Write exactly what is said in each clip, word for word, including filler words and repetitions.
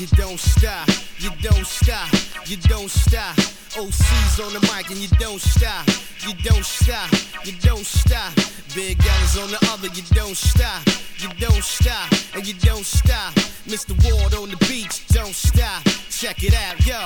You don't stop, you don't stop, you don't stop. O C's on the mic and you don't stop, you don't stop, you don't stop. Big L's on the other, you don't stop, you don't stop, and you don't stop. Mister Ward on the beach, don't stop. Check it out, yo.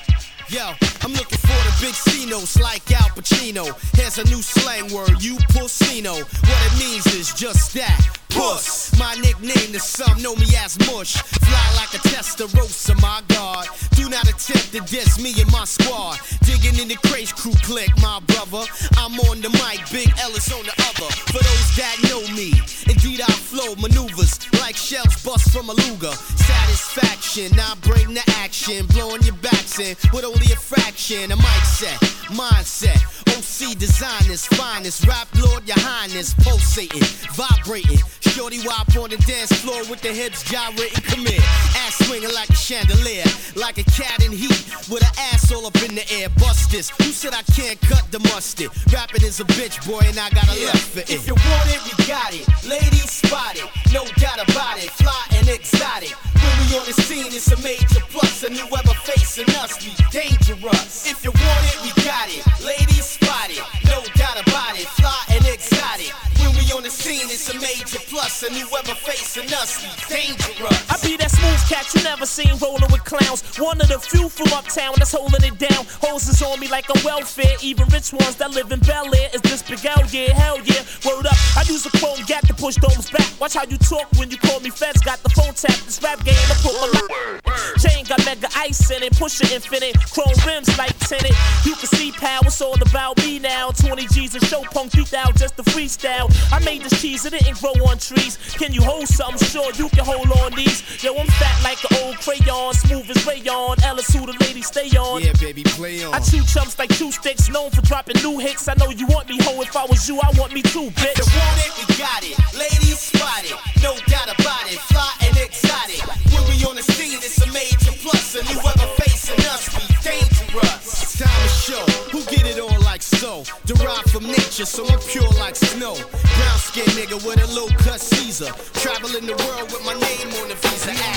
Yo, I'm looking for the big C-notes like Al Pacino. Here's a new slang word, you pussino. What it means is just that, puss. My nickname to some know me as Mush. Fly like a Testarossa, my God. Do not attempt to diss me and my squad. Digging in the craze crew click, my brother. I'm on the mic, Big L is on the other. For those that know me, indeed I flow maneuvers like shells bust from a Luger. Satisfaction, I bring the action, blowing your backs in with only a fraction. A mic set, mindset, O C designers, finest, rap lord, your highness, pulsating, vibrating. Shorty wop on the dance floor with the hips gyrating, come here. Ass swinging like a chandelier, like a cat in heat, with her ass all up in the air. Bust this, who said I can't cut the mustard? Rapping is a bitch, boy, and I got a yeah. left for it. If you want it, we got it. Ladies spot it, no doubt about it. Fly and exotic. When we on the scene, it's a major plus. And whoever facing us, we dangerous. If you want it, we got it. Ladies spot it, no doubt about it. Fly and exotic. When we on the scene, it's a major plus. And whoever facing us, we dangerous. I be that smooth cat you never seen rolling with clowns. One of the few from uptown that's holding it down. Hoses on me like I'm welfare. Even rich ones that live in Bel Air. Is this Big L? Yeah, hell yeah. Word up. I use a chrome gat to push domes back. Watch how you talk when you call me feds. Got the phone tap. This rap game, I put my life. Chain got mega ice in it. Push it infinite. Chrome rims like tinted. You can see pal, it's all about me now. twenty G's a show, punk beat out just to freestyle. I made this cheese, it didn't grow on trees. Can you hold something? Sure, you can hold on these. Yo, I'm fat like an old crayon, smooth as rayon. Ellis who the ladies stay on. Yeah, baby, play on. I chew chumps like two sticks, known for dropping new hits. I know you want me, ho. If I was you, I want me too, bitch. If you want it, we got it. Ladies spot it, no doubt about it. Fly and exotic. When we on the scene, it's a major plus. And whoever facing us, we dangerous. It's time to show who get it on like so. Derived from nature, so I'm pure like snow. Brown skin nigga with a low cut Caesar. Traveling the world with my name on the visa.